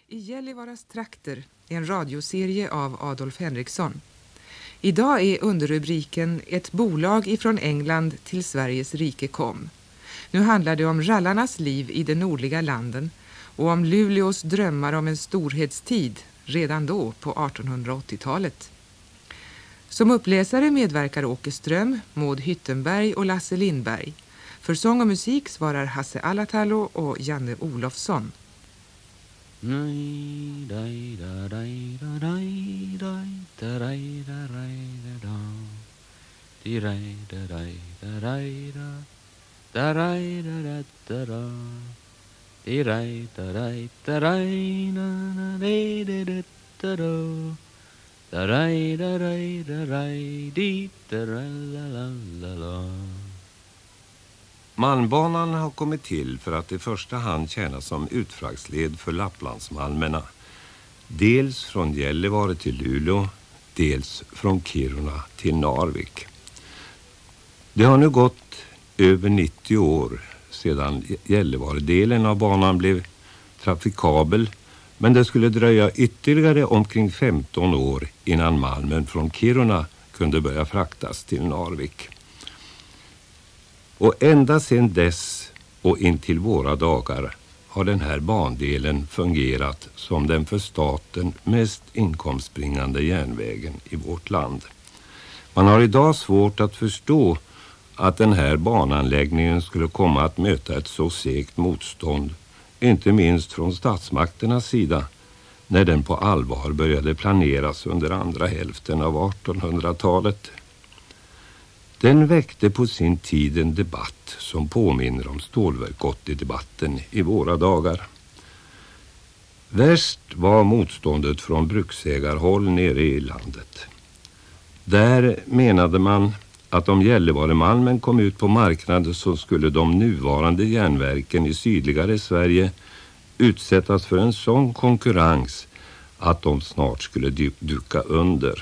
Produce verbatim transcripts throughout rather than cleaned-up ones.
I Gällivaras trakter, en radioserie av Adolf Henriksson. Idag är underrubriken Ett bolag ifrån England till Sveriges rike kom. Nu handlar det om rallarnas liv i de nordliga landen och om Luleås drömmar om en storhetstid redan då på artonhundraåttiotalet. Som uppläsare medverkar Åke Ström, Maud Hyttenberg och Lasse Lindberg. För sång och musik svarar Hasse Alatalo och Janne Olofsson. Malmbanan har kommit till för att i första hand tjäna som utfragsled för Lapplandsmalmerna. Dels från Gällivare till Luleå, dels från Kiruna till Narvik. Det har nu gått över nittio år sedan Gällivare-delen av banan blev trafikabel, men det skulle dröja ytterligare omkring femton år innan malmen från Kiruna kunde börja fraktas till Narvik. Och ända sedan dess och in till våra dagar har den här bandelen fungerat som den för staten mest inkomstbringande järnvägen i vårt land. Man har idag svårt att förstå att den här bananläggningen skulle komma att möta ett så segt motstånd, inte minst från statsmakternas sida, när den på allvar började planeras under andra hälften av artonhundratalet. Den väckte på sin tid en debatt som påminner om Stålverk åttio-debatten i våra dagar. Värst var motståndet från bruksägarhåll nere i landet. Där menade man att om Gällivaremalmen kom ut på marknaden så skulle de nuvarande järnverken i sydligare Sverige utsättas för en sån konkurrens att de snart skulle duka under.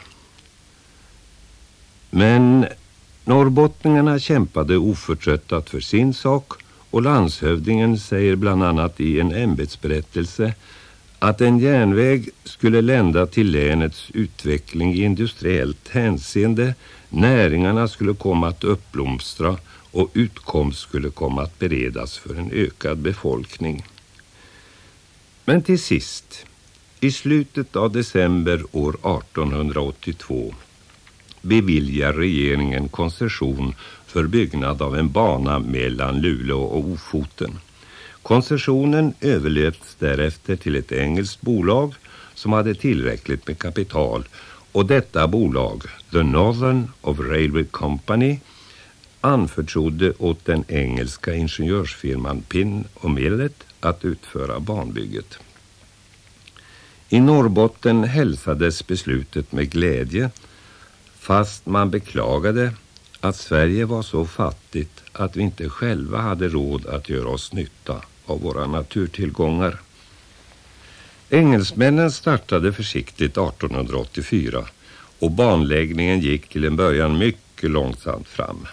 Men norrbottningarna kämpade oförtröttat för sin sak och landshövdingen säger bland annat i en ämbetsberättelse att en järnväg skulle lända till länets utveckling i industriellt hänseende, näringarna skulle komma att uppblomstra och utkomst skulle komma att beredas för en ökad befolkning. Men till sist, i slutet av december år artonhundraåttiotvå, beviljar regeringen koncession för byggnad av en bana mellan Luleå och Ofoten. Koncessionen överlöpts därefter till ett engelskt bolag som hade tillräckligt med kapital, och detta bolag, The Northern of Railway Company, anförtrodde åt den engelska ingenjörsfirman Pinn och Millet att utföra banbygget. I Norrbotten hälsades beslutet med glädje, fast man beklagade att Sverige var så fattigt att vi inte själva hade råd att göra oss nytta av våra naturtillgångar. Engelsmännen startade försiktigt artonhundraåttiofyra och banläggningen gick till en början mycket långsamt fram.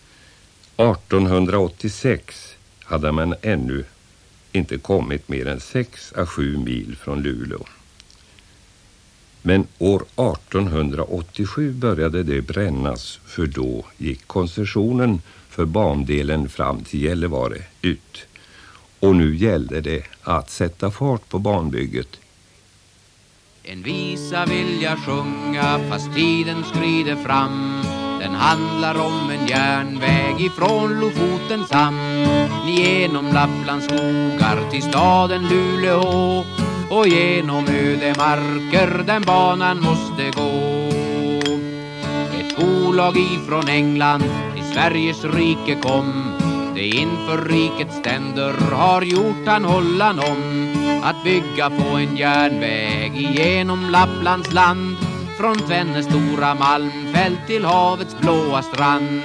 artonhundraåttiosex hade man ännu inte kommit mer än sex à sju mil från Luleå. Men år artonhundraåttiosju började det brännas, för då gick koncessionen för bandelen fram till Gällivare ut. Och nu gällde det att sätta fart på banbygget. En visa vill jag sjunga fast tiden skrider fram. Den handlar om en järnväg ifrån Lofotens hamn, genom Lapplands skogar till staden Luleå, och genom ödemarker den banan måste gå. Ett bolag ifrån England till Sveriges rike kom. Det inför rikets ständer har gjort han hållan om att bygga på en järnväg igenom Lapplands land, från Tvennes stora malmfält till havets blåa strand.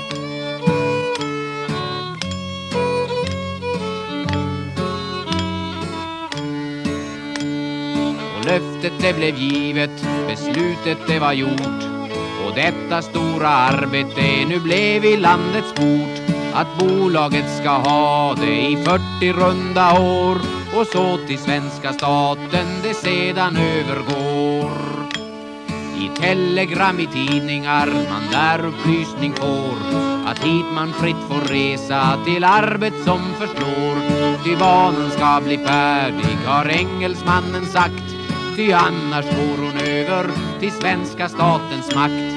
Och löftet det blev givet, beslutet det var gjort, och detta stora arbete nu blev i landets port. Att bolaget ska ha det i fyrtio runda år och så till svenska staten det sedan övergår. I telegram i tidningar man där upplysning får att hit man fritt får resa till arbet som förslår. Ty banan ska bli färdig har engelsmannen sagt, ty annars går hon över till svenska statens makt.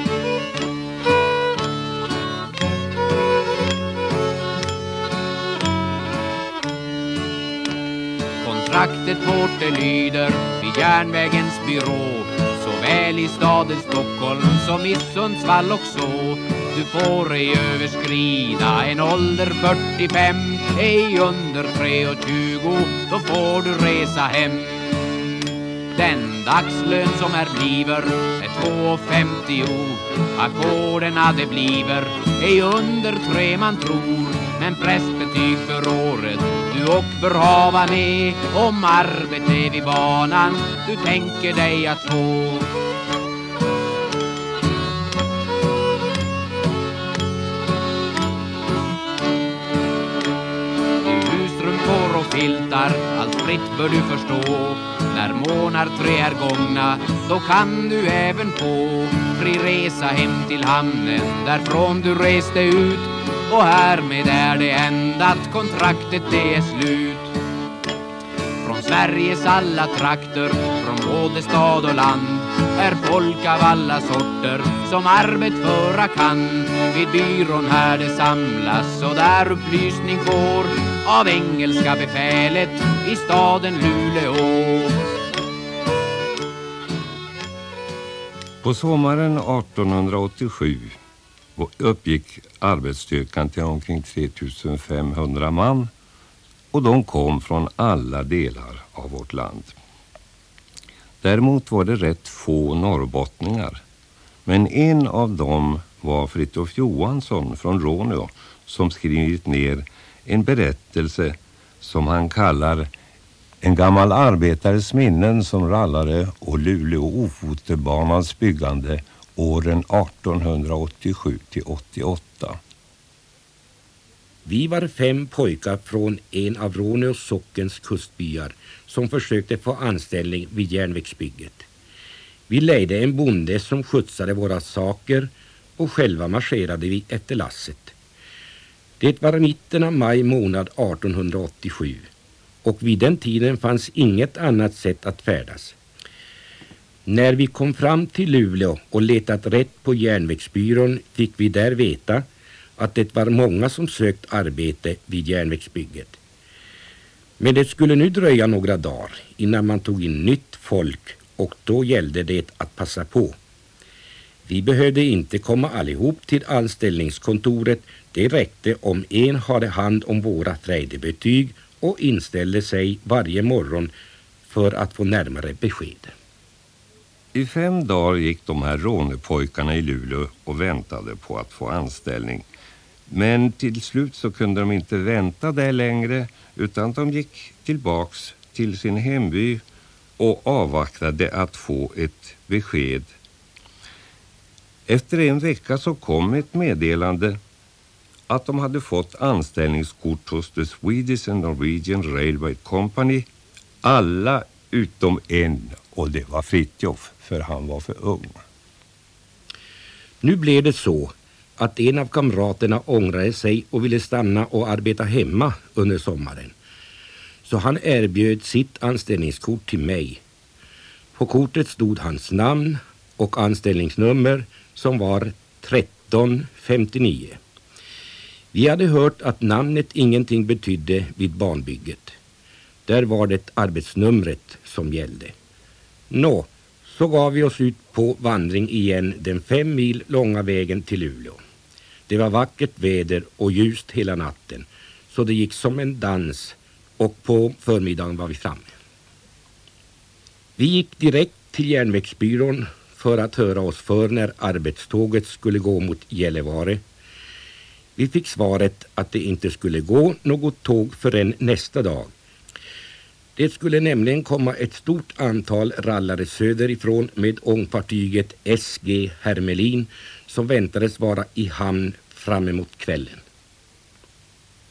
Kontraktet vårt det lyder vid järnvägens byrå, såväl i staden Stockholm som i Sundsvall och så. Du får ej överskrida en ålder fyrtiofem, ej under tre och tjugo, då får du resa hem. Den dagslön som är bliver är två femtio, ackorderna det bliver ej under tre man tror. Men prästbetyg för året du och bör hava med, om arbete vid banan du tänker dig att få. Husstrumpor och filtar, allt fritt bör du förstå. När månader tre är gångna, då kan du även få fri resa hem till hamnen därifrån du reste ut. Och härmed är det enda att kontraktet det är slut. Från Sveriges alla trakter, från både stad och land, är folk av alla sorter som arbetföra kan. Vid byrån här det samlas och där upplysning får av engelska befälet i staden Luleå. På sommaren artonhundraåttiosju uppgick arbetsstyrkan till omkring tre tusen femhundra man, och de kom från alla delar av vårt land. Däremot var det rätt få norrbottningar, men en av dem var Fritiof Johansson från Råneå som skrivit ner en berättelse som han kallar En gammal arbetares minnen som rallare och Luleå-Ofotebanans byggande åren artonhundraåttiosju till åttioåtta. Vi var fem pojkar från en av Råneås sockens kustbyar som försökte få anställning vid järnvägsbygget. Vi ledde en bonde som skjutsade våra saker och själva marscherade vi efter lasset. Det var mitten av maj månad artonhundraåttiosju och vid den tiden fanns inget annat sätt att färdas. När vi kom fram till Luleå och letat rätt på järnvägsbyrån fick vi där veta att det var många som sökt arbete vid järnvägsbygget. Men det skulle nu dröja några dagar innan man tog in nytt folk, och då gällde det att passa på. Vi behövde inte komma allihop till anställningskontoret, det räckte om en hade hand om våra frejdebetyg och inställde sig varje morgon för att få närmare besked. I fem dagar gick de här rånepojkarna i Luleå och väntade på att få anställning. Men till slut så kunde de inte vänta där längre, utan de gick tillbaks till sin hemby och avvaktade att få ett besked. Efter en vecka så kom ett meddelande att de hade fått anställningskort hos The Swedish and Norwegian Railway Company. Alla utom en, och det var Fritiof, för han var för ung. Nu blev det så att en av kamraterna ångrade sig och ville stanna och arbeta hemma under sommaren. Så han erbjöd sitt anställningskort till mig. På kortet stod hans namn och anställningsnummer som var tretton femtionio. Vi hade hört att namnet ingenting betydde vid banbygget. Där var det arbetsnumret som gällde. Nå, så gav vi oss ut på vandring igen den fem mil långa vägen till Luleå. Det var vackert väder och ljust hela natten, så det gick som en dans, och på förmiddagen var vi framme. Vi gick direkt till järnvägsbyrån för att höra oss för när arbetståget skulle gå mot Gällivare. Vi fick svaret att det inte skulle gå något tåg förrän nästa dag. Det skulle nämligen komma ett stort antal rallare söderifrån med ångfartyget S G Hermelin som väntades vara i hamn fram emot kvällen.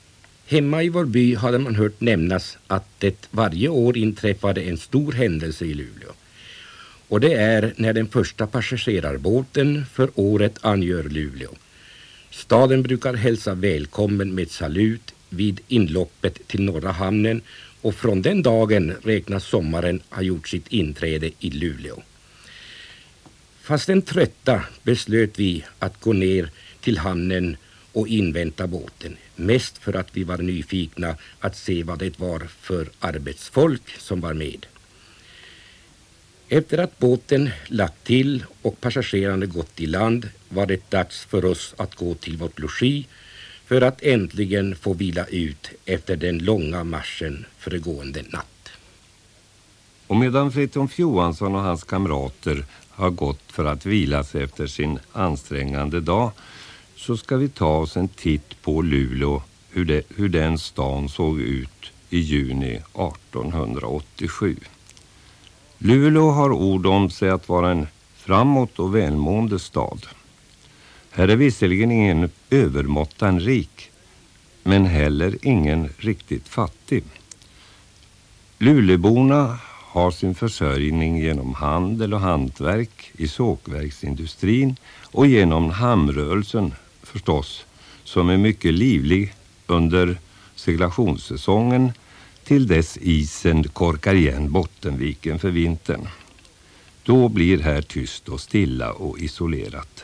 Hemma i vår by hade man hört nämnas att det varje år inträffade en stor händelse i Luleå. Och det är när den första passagerarbåten för året angör Luleå. Staden brukar hälsa välkommen med salut vid inloppet till norra hamnen, och från den dagen räknas sommaren ha gjort sitt inträde i Luleå. Fast den trötta beslöt vi att gå ner till hamnen och invänta båten, mest för att vi var nyfikna att se vad det var för arbetsfolk som var med. Efter att båten lagt till och passagerarna gått i land var det dags för oss att gå till vårt logi för att äntligen få vila ut efter den långa marschen föregående natt. Och medan Fritiof Johansson och hans kamrater har gått för att vila sig efter sin ansträngande dag, så ska vi ta oss en titt på Luleå, hur, det, hur den stan såg ut i juni artonhundraåttiosju. Luleå har ord om sig att vara en framåt och välmående stad. Här är visserligen ingen övermåttan rik, men heller ingen riktigt fattig. Luleåborna har sin försörjning genom handel och hantverk i sågverksindustrin och genom hamnrörelsen förstås, som är mycket livlig under seglationssäsongen till dess isen korkar igen Bottenviken för vintern. Då blir här tyst och stilla och isolerat.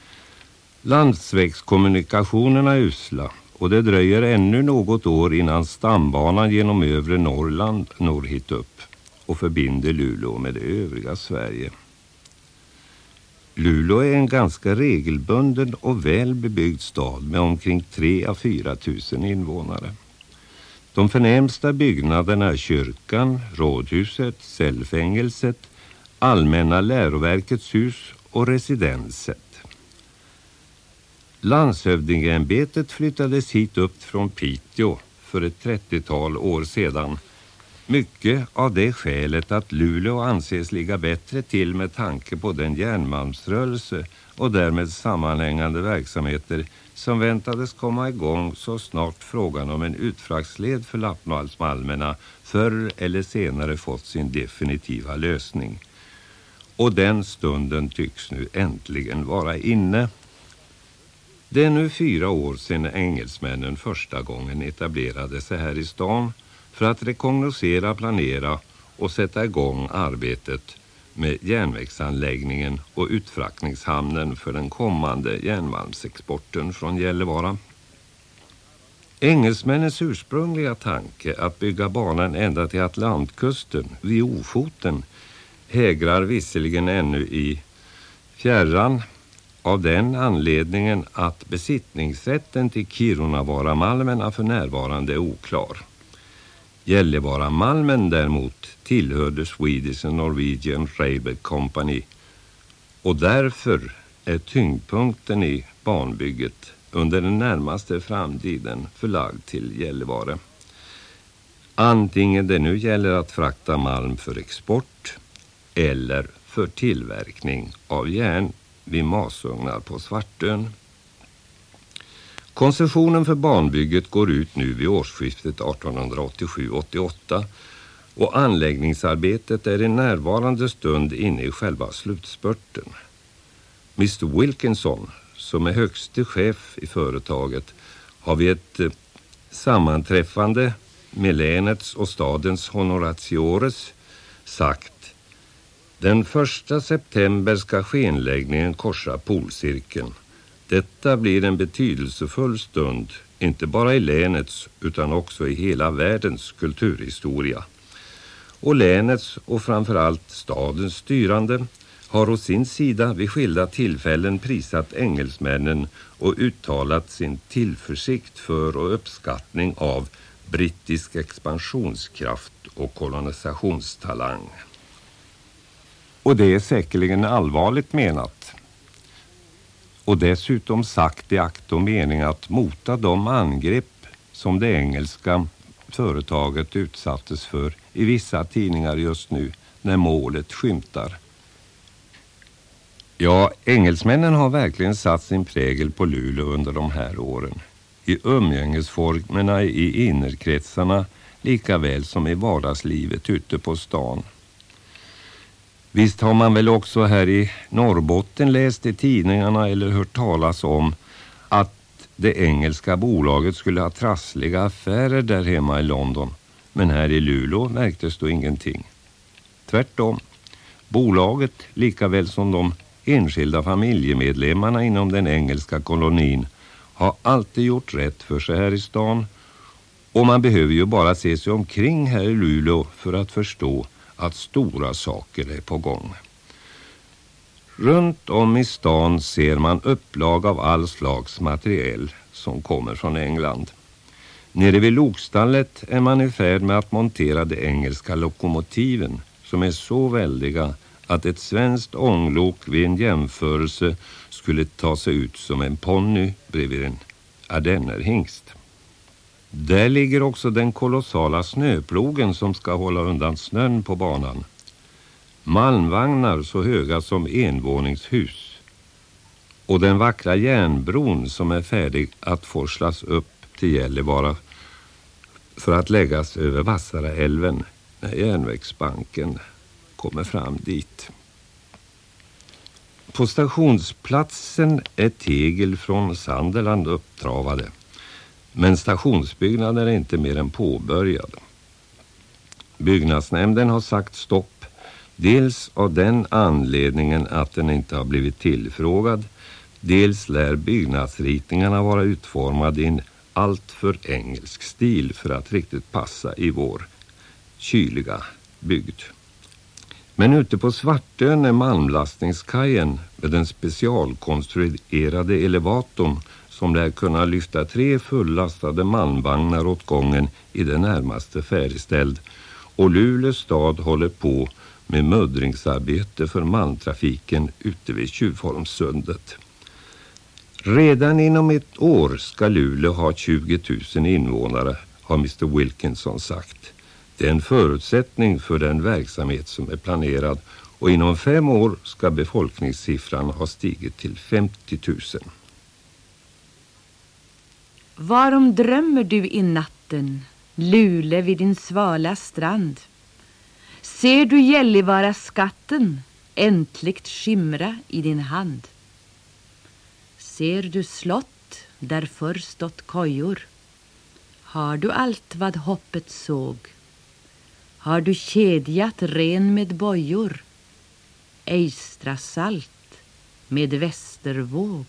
Landsvägskommunikationerna är usla, och det dröjer ännu något år innan stambanan genom övre Norrland når hit upp och förbinder Luleå med det övriga Sverige. Luleå är en ganska regelbunden och väl bebyggd stad med omkring tre till fyra tusen invånare. De förnämsta byggnaderna är kyrkan, rådhuset, cellfängelset, allmänna läroverkets hus och residenset. Landshövdingeämbetet flyttades hit upp från Piteå för ett trettiotal år sedan. Mycket av det skälet att Luleå anses ligga bättre till med tanke på den järnmalmsrörelse och därmed sammanhängande verksamheter som väntades komma igång så snart frågan om en utfraktsled för lappmalmsmalmerna förr eller senare fått sin definitiva lösning. Och den stunden tycks nu äntligen vara inne. Det är nu fyra år sedan engelsmännen första gången etablerade sig här i stan för att rekognosera, planera och sätta igång arbetet med järnvägsanläggningen och utfraktningshamnen för den kommande järnmalmsexporten från Gällivare. Engelsmännens ursprungliga tanke att bygga banan ända till Atlantkusten vid Ofoten hägrar visserligen ännu i fjärran, av den anledningen att besittningsrätten till Kirunavaaramalmerna för närvarande är oklar. Gällivaramalmen däremot tillhörde Swedish and Norwegian Railway Company, och därför är tyngdpunkten i banbygget under den närmaste framtiden förlagd till Gällivare. Antingen det nu gäller att frakta malm för export eller för tillverkning av järn vid masugnar på Svartön. Koncessionen för banbygget går ut nu vid årsskiftet artonhundraåttiosju åttioåtta, och anläggningsarbetet är i närvarande stund inne i själva slutspurten. mister Wilkinson, som är högste chef i företaget, har vid ett eh, sammanträffande med länets och stadens honoratiores sagt: den första september ska skenläggningen korsa polcirkeln. Detta blir en betydelsefull stund, inte bara i länets utan också i hela världens kulturhistoria. Och länets och framförallt stadens styrande har å sin sida vid skilda tillfällen prisat engelsmännen och uttalat sin tillförsikt för och uppskattning av brittisk expansionskraft och kolonisationstalang. Och det är säkerligen allvarligt menat. Och dessutom sagt i akt och mening att mota de angrepp som det engelska företaget utsattes för i vissa tidningar just nu när målet skymtar. Ja, engelsmännen har verkligen satt sin prägel på Luleå under de här åren. i umgängesformerna i innerkretsarna lika väl som i vardagslivet ute på stan. Visst har man väl också här i Norrbotten läst i tidningarna eller hört talas om att det engelska bolaget skulle ha trassliga affärer där hemma i London. Men här i Luleå märktes då ingenting. Tvärtom, bolaget lika väl som de enskilda familjemedlemmarna inom den engelska kolonin har alltid gjort rätt för sig här i stan. Och man behöver ju bara se sig omkring här i Luleå för att förstå att stora saker är på gång. Runt om i stan ser man upplag av all slags materiel som kommer från England. Nere vid lokstallet är man i färd med att montera de engelska lokomotiven som är så väldiga att ett svenskt ånglok vid en jämförelse skulle ta sig ut som en ponny bredvid en ardennerhingst. Där ligger också den kolossala snöplogen som ska hålla undan snön på banan. Malmvagnar så höga som envåningshus. Och den vackra järnbron som är färdig att forslas upp till Gällivare för att läggas över Vassaraälven när järnvägsbanken kommer fram dit. På stationsplatsen är tegel från Sanderland upptravade. Men stationsbyggnaden är inte mer än påbörjad. Byggnadsnämnden har sagt stopp, dels av den anledningen att den inte har blivit tillfrågad, dels lär byggnadsritningarna vara utformade i en alltför engelsk stil för att riktigt passa i vår kyliga bygd. Men ute på Svartön är malmlastningskajen med den specialkonstruerade elevatorn som lär kunna lyfta tre fullastade malmvagnar åt gången i det närmaste färdigställd, och Luleå stad håller på med muddringsarbete för malmtrafiken ute vid Tjuvholmssundet. Redan inom ett år ska Luleå ha tjugo tusen invånare, har mister Wilkinson sagt. Det är en förutsättning för den verksamhet som är planerad, och inom fem år ska befolkningssiffran ha stigit till femtio tusen. Varom drömmer du i natten, Luleå vid din svala strand? Ser du Gällivare skatten äntligt skimra i din hand? Ser du slott där förr stått kojor? Har du allt vad hoppet såg? Har du kedjat ren med bojor? Ejstra salt med västervåg?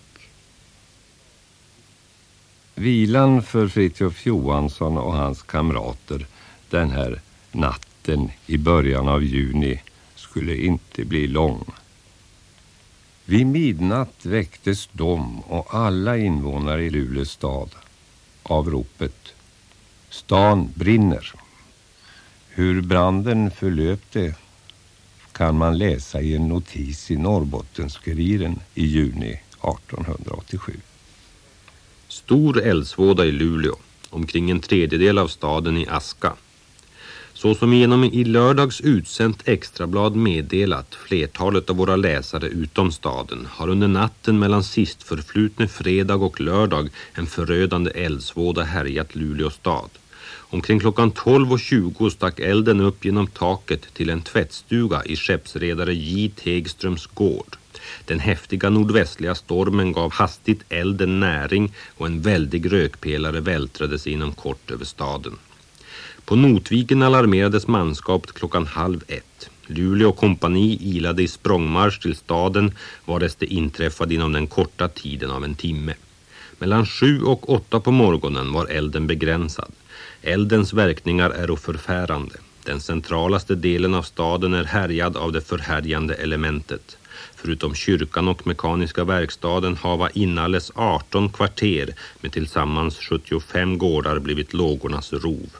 Vilan för Fritiof Johansson och hans kamrater den här natten i början av juni skulle inte bli lång. Vid midnatt väcktes de och alla invånare i Luleå stad av ropet: stan brinner. Hur branden förlöpte kan man läsa i en notis i Norrbottenskuriren i juni artonhundraåttiosju. Stor eldsvåda i Luleå, omkring en tredjedel av staden i aska. Så som genom i lördags utsänt extrablad meddelat flertalet av våra läsare utom staden har under natten mellan sist förflutne fredag och lördag en förödande eldsvåda härjat Luleå stad. Omkring klockan tolv och tjugo stack elden upp genom taket till en tvättstuga i skeppsredare J. Tegströms gård. Den häftiga nordvästliga stormen gav hastigt elden näring och en väldig rökpelare vältrades inom kort över staden. På Notviken alarmerades manskapet klockan halv ett. Luleå kompani ilade i språngmarsch till staden vares det inträffade inom den korta tiden av en timme. Mellan sju och åtta på morgonen var elden begränsad. Eldens verkningar är förfärande. Den centralaste delen av staden är härjad av det förhärjande elementet. Förutom kyrkan och mekaniska verkstaden hava inalles arton kvarter med tillsammans sjuttiofem gårdar blivit lågornas rov.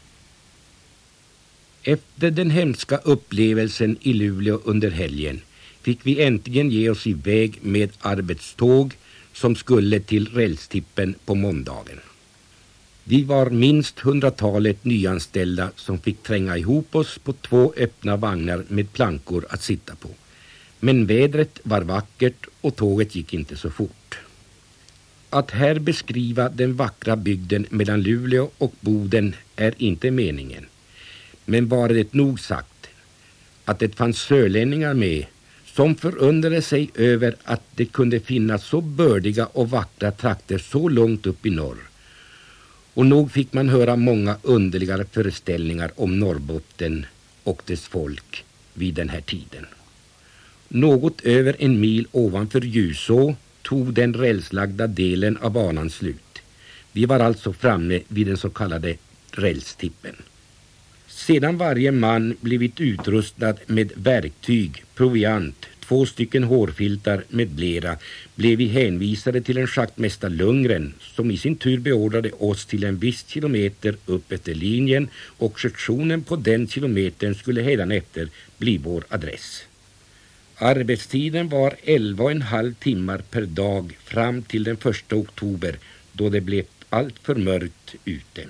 Efter den hemska upplevelsen i Luleå under helgen fick vi äntligen ge oss iväg med arbetståg som skulle till rälstippen på måndagen. Vi var minst hundratalet nyanställda som fick tränga ihop oss på två öppna vagnar med plankor att sitta på. Men vädret var vackert och tåget gick inte så fort. Att här beskriva den vackra bygden mellan Luleå och Boden är inte meningen. Men var det nog sagt att det fanns sörlänningar med som förundrade sig över att det kunde finnas så bördiga och vackra trakter så långt upp i norr. Och nog fick man höra många underliga föreställningar om Norrbotten och dess folk vid den här tiden. Något över en mil ovanför Ljuså tog den rälslagda delen av banan slut. Vi var alltså framme vid den så kallade rälstippen. Sedan varje man blivit utrustad med verktyg, proviant, två stycken hårfiltar med blera, blev vi hänvisade till en schaktmästare Lundgren som i sin tur beordrade oss till en viss kilometer upp efter linjen, och sektionen på den kilometern skulle hädanefter bli vår adress. Arbetstiden var elva och en halv timmar per dag fram till den första oktober, då det blev allt för mörkt ute.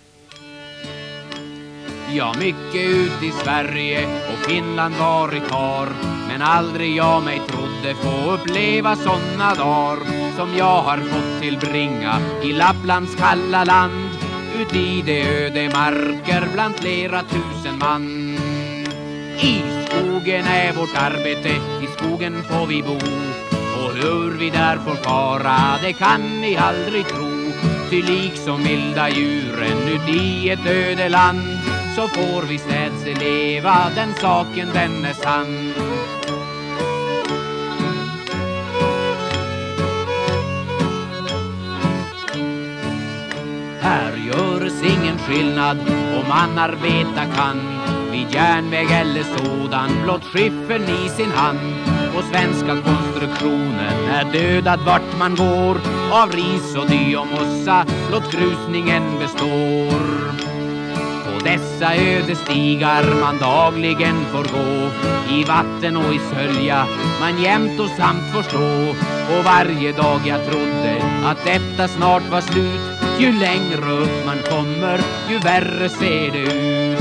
Ja, mycket ut i Sverige och Finland varit har, men aldrig jag mig trodde få uppleva såna dagar som jag har fått tillbringa i Lapplands kalla land, ut i de öde marker bland flera tusen man. I skogen är vårt arbete, i skogen får vi bo, och hur vi där får fara, det kan ni aldrig tro. Ty liksom vilda djuren ut i ett öde land, så får vi städse leva, den saken den är sann. Här görs ingen skillnad om man arbeta kan, vid järnväg eller sådan, blott skiffen i sin hand. Och svenska konstruktionen är dödad vart man går, av ris och dy och mossa, blott grusningen består. På dessa öde stigar man dagligen får gå, i vatten och i sölja man jämt och samt får stå. Och varje dag jag trodde att detta snart var slut, ju längre upp man kommer, ju värre ser det ut.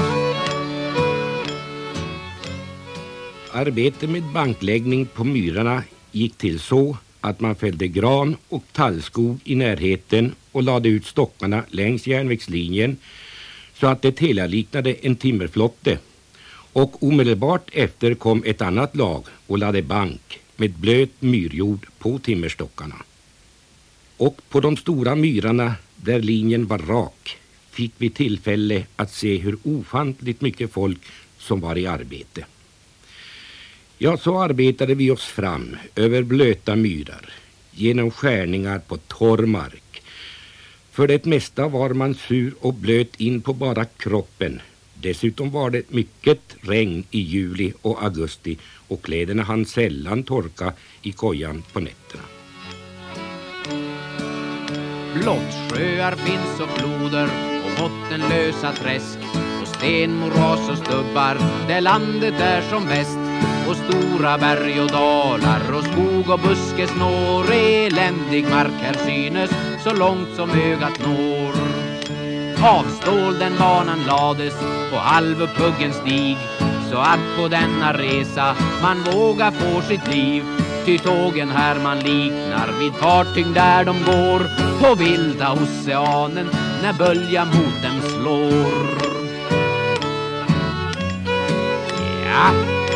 Arbetet med bankläggning på myrarna gick till så att man fällde gran och tallskog i närheten och lade ut stockarna längs järnvägslinjen så att det hela liknade en timmerflotte. Och omedelbart efter kom ett annat lag och lade bank med blöt myrjord på timmerstockarna. Och på de stora myrarna där linjen var rak fick vi tillfälle att se hur ofantligt mycket folk som var i arbete. Ja, så arbetade vi oss fram över blöta myrar, genom skärningar på torr mark. För det mesta var man sur och blöt in på bara kroppen. Dessutom var det mycket regn i juli och augusti, och kläderna hann sällan torka i kojan på nätterna. Blott sjöar finns och floder och bottenlösa träsk, och stenmoras och stubbar där landet är som bäst. Och stora berg och dalar och skog och buskes når, eländig mark här synes så långt som ögat når. Av stål den banan lades på halvupphuggen stig, så att på denna resa man vågar få sitt liv. Ty tågen här man liknar vid fartyg där de går på vilda oceanen när bölja mot dem slår. Ja.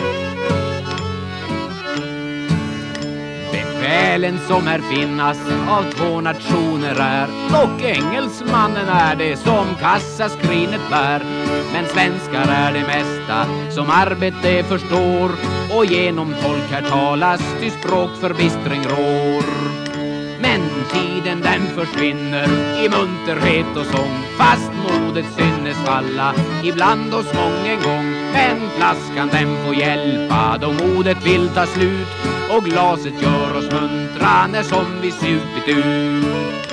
Befälen som här finnas av två nationer är, och engelsmannen är det som kassaskrinet bär. Men svenskar är det mesta som arbete förstår, och genom tolk här talas ty språk förbistring rår. Men tiden den försvinner i munterhet och sång, fast modet synes falla ibland hos mången gång. Men flaskan den får hjälpa då modet vill ta slut, och glaset gör oss muntra när som vi supit ut.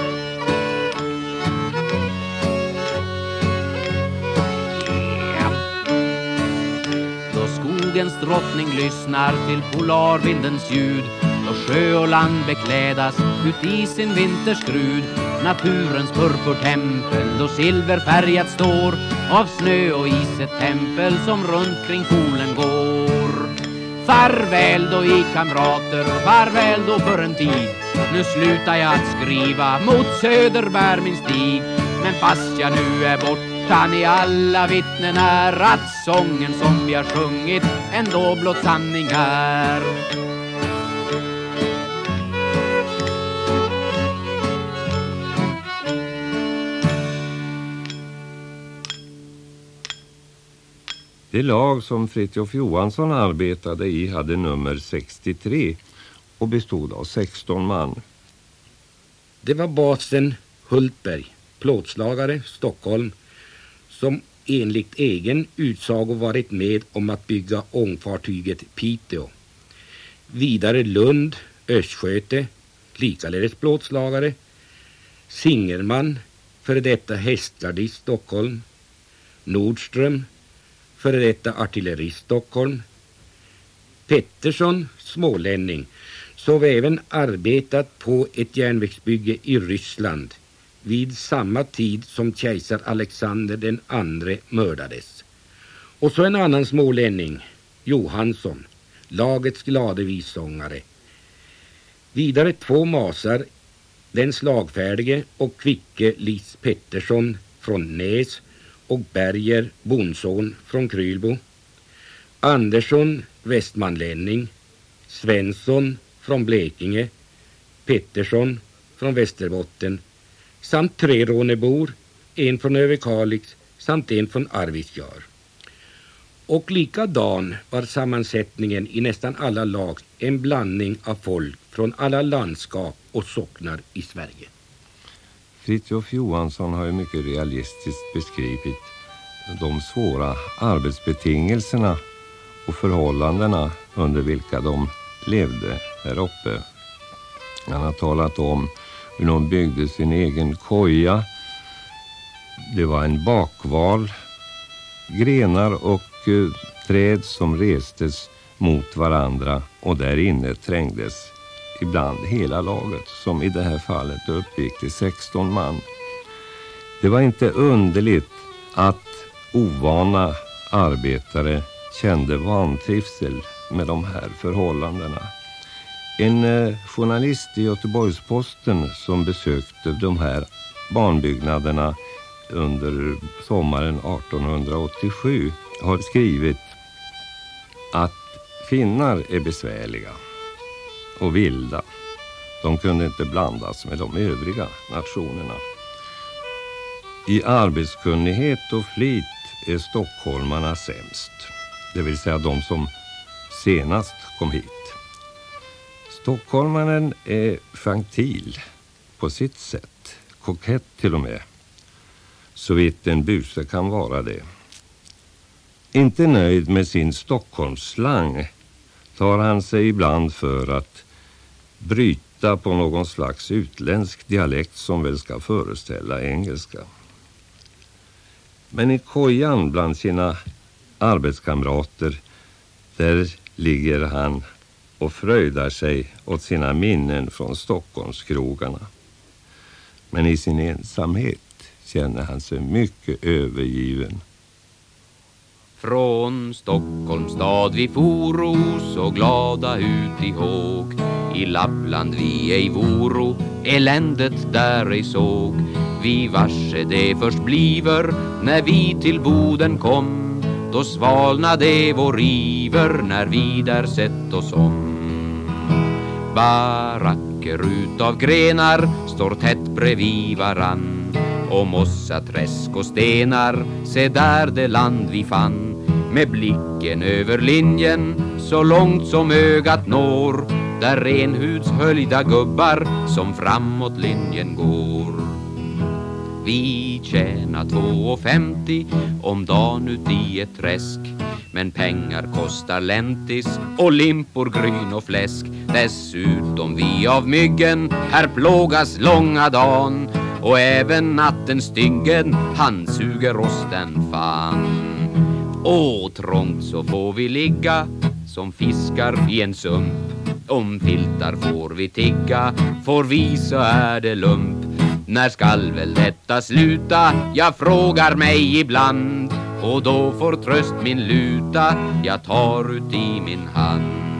Yeah. Då skogens drottning lyssnar till polarvindens ljud, då sjö och land beklädas ut i sin vinterskrud, naturens purpurtempel då silverfärgat står, av snö och is ett tempel som runt kring polen går. Farväl då i kamrater, farväl då för en tid, Nu slutar jag att skriva, mot söder bär min stig. Men fast jag nu är borta, ni alla vittnen är att sången som vi har sjungit ändå blott sanning är. Det lag som Fritiof Johansson arbetade i hade nummer sextiotre och bestod av sexton man. Det var basen Hultberg, plåtslagare, Stockholm, som enligt egen utsago varit med om att bygga ångfartyget Piteå. Vidare Lund, Östgöte, likaledes plåtslagare, Singerman, för detta hästgardist Stockholm, Nordström, för detta artillerist Stockholm, Pettersson, smålänning, som även arbetat på ett järnvägsbygge i Ryssland vid samma tid som kejsar Alexander den andre mördades. Och så en annan smålänning, Johansson, lagets glade vissångare. Vidare två masar, den slagfärdige och kvicke Lis Pettersson från Näs och Berger Bonson från Krylbo. Andersson, västmanlänning, Svensson från Blekinge, Pettersson från Västerbotten samt tre rånebor, en från Överkalix samt en från Arvidsjaur. Och likadan var sammansättningen i nästan alla lag en blandning av folk från alla landskap och socknar i Sverige. Fritiof Johansson har ju mycket realistiskt beskrivit de svåra arbetsbetingelserna och förhållandena under vilka de levde här uppe. Han har talat om hur de byggde sin egen koja. Det var en bakval, grenar och uh, träd som restes mot varandra, och där inne trängdes ibland hela laget, som i det här fallet uppgick till sexton man. Det var inte underligt att ovana arbetare kände vantrivsel med de här förhållandena. En eh, journalist i Göteborgs-Posten som besökte de här barnbyggnaderna under sommaren arton åttiosju har skrivit att finnar är besvärliga och vilda. De kunde inte blandas med de övriga nationerna. I arbetskunnighet och flit är stockholmarna sämst. Det vill säga de som senast kom hit. Stockholmaren är gentil på sitt sätt. Kokett till och med. Så vitt en buse kan vara det. Inte nöjd med sin Stockholmsslang tar han sig ibland för att bryta på någon slags utländsk dialekt som väl ska föreställa engelska. Men i kojan bland sina arbetskamrater, där ligger han och fröjdar sig åt sina minnen från Stockholmskrogarna. Men i sin ensamhet känner han sig mycket övergiven. Från Stockholms stad vi foro så glada ut ihåg. I Lappland vi ej voro, eländet där ej såg. Vi varse det först bliver när vi till Boden kom. Då svalnade vår iver när vi där sett oss om. Baracker utav grenar står tätt bredvid varann. Och mossa, träsk och stenar, se där det land vi fann. Med blicken över linjen så långt som ögat når. Där renhudshöljda gubbar som framåt linjen går. Vi tjänar två femtio om dagen ut i ett träsk. Men pengar kostar läntis och limpor, gryn och fläsk. Dessutom vi av myggen här plågas långa dagen. Och även natten styggen, han suger oss den fan. Och trångt så får vi ligga som fiskar i en sump. Om filtar får vi tigga, får vi så är det lump. När skall väl detta sluta? Jag frågar mig ibland. Och då får tröst min luta, jag tar ut i min hand.